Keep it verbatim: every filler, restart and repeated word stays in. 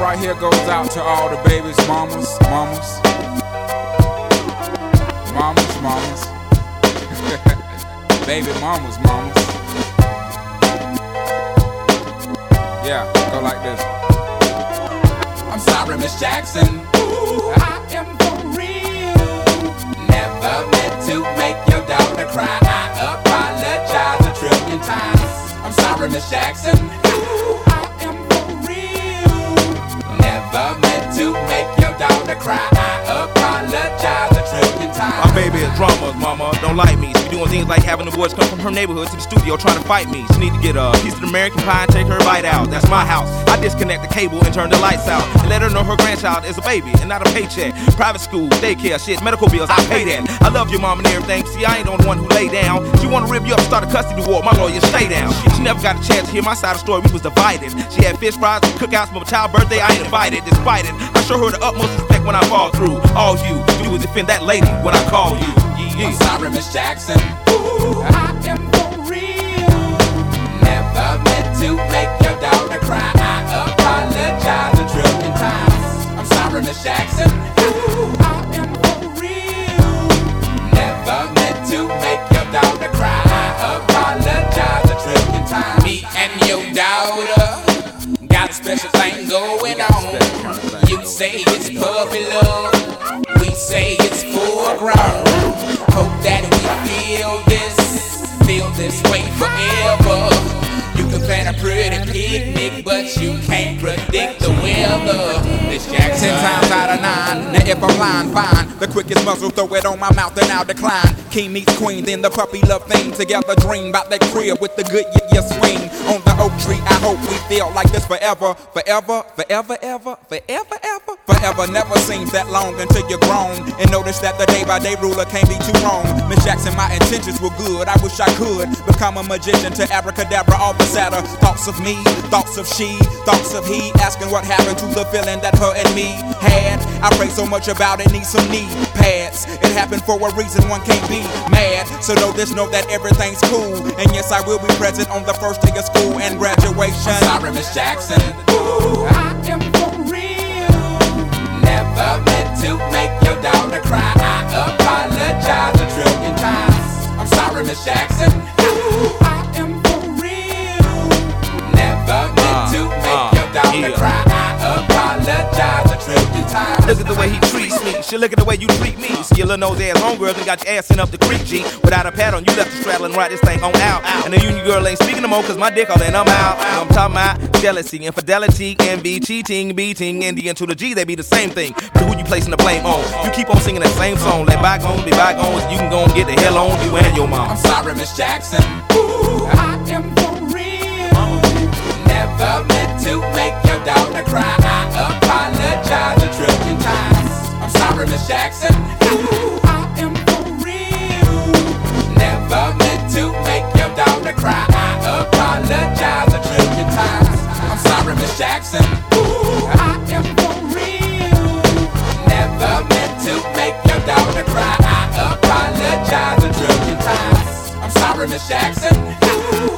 right here goes out to all the babies, mamas, mamas, mamas, mamas, baby mamas, mamas. Yeah, go like this. I'm sorry, Miss Jackson. Ooh, I am for real. Never meant to make your daughter cry. I apologize a trillion times. I'm sorry, Miss Jackson. Ooh, I am for real. Never meant to make your daughter cry. I apologize a trillion times. My baby is drama, mama, don't like me. She doing things like having the boys come from her neighborhood to the studio trying to fight me. She need to get a piece of American pie and take her bite out. That's my house. I disconnect the cable and turn the lights out and let her know her grandchild is a baby and not a paycheck. Private school, daycare, shit, medical bills, I pay that. I love your mom and everything. See, I ain't the one who lay down. She wanna rip you up and start a custody war. My lawyer, stay down. She never got a chance to hear my side of the story. We was divided. She had fish fries and cookouts for my child's birthday. I ain't invited. Despite it, I show her the utmost respect when I fall through. All you do is defend that lady when I call you. I'm sorry, Miss Jackson. Ooh, I am for real. Never meant to make your daughter cry. I apologize a trillion times. I'm sorry, Miss Jackson. Ooh, I am for real. Never meant to make your daughter cry. I apologize a trillion times. Me and your daughter got a special thing going on. You say it's puppy love, we say it's full grown. Hope that we feel this, feel this way forever. You can plan a pretty picnic, but you can't predict the weather. Miss Jackson. Ten times out of nine, now if I'm lying, fine. The quickest muzzle, throw it on my mouth and I'll decline. King meets queen, then the puppy love thing. Together dream about that crib with the good yeah, yeah swing. On the oak tree, I hope we feel like this forever. Forever, forever, ever, forever, ever. Forever never seems that long until you're grown. And notice that the day by day ruler can't be too wrong. Miss Jackson, my intentions were good. I wish I could become a magician to abracadabra all the sadder. Thoughts of me, thoughts of she, thoughts of he. Asking what happened to the feeling that her and me had. I pray so much about it, need some knee pads. It happened for a reason, one can't be mad. So know this, know that everything's cool. And yes, I will be present on the first day of school and graduation. I'm sorry, Miss Jackson. Ooh, I am for real. Never meant to make your daughter cry. I apologize a trillion times. I'm sorry, Miss Jackson. Ooh, I am for real. Never meant to make uh, your daughter yeah. cry. I apologize a trillion times. Look at the way he treats me. Shit, look at the way you treat me. See your little nose ass homegirls and got your ass sent up the creek, G. Without a pad on, you left the straddle and ride this thing on out. And the union girl ain't speaking no more, cause my dick all in, I'm out. I'm talking about jealousy, infidelity, envy, cheating, beating, and the N to the G, they be the same thing. But who you placing the blame on? You keep on singing that same song. Let bygones be bygones, you can go and get the hell on you and your mom. I'm sorry, Miss Jackson. Ooh, I am for real. Never meant to make your daughter cry. I apologize a trillion times. I'm sorry, Miss Jackson. Ooh, I am for real. Never meant to make your daughter cry. I apologize a trillion times. I'm sorry, Miss Jackson. Ooh, I am for real. Never meant to make your daughter cry. I apologize a trillion times. I'm sorry, Miss Jackson. Ooh,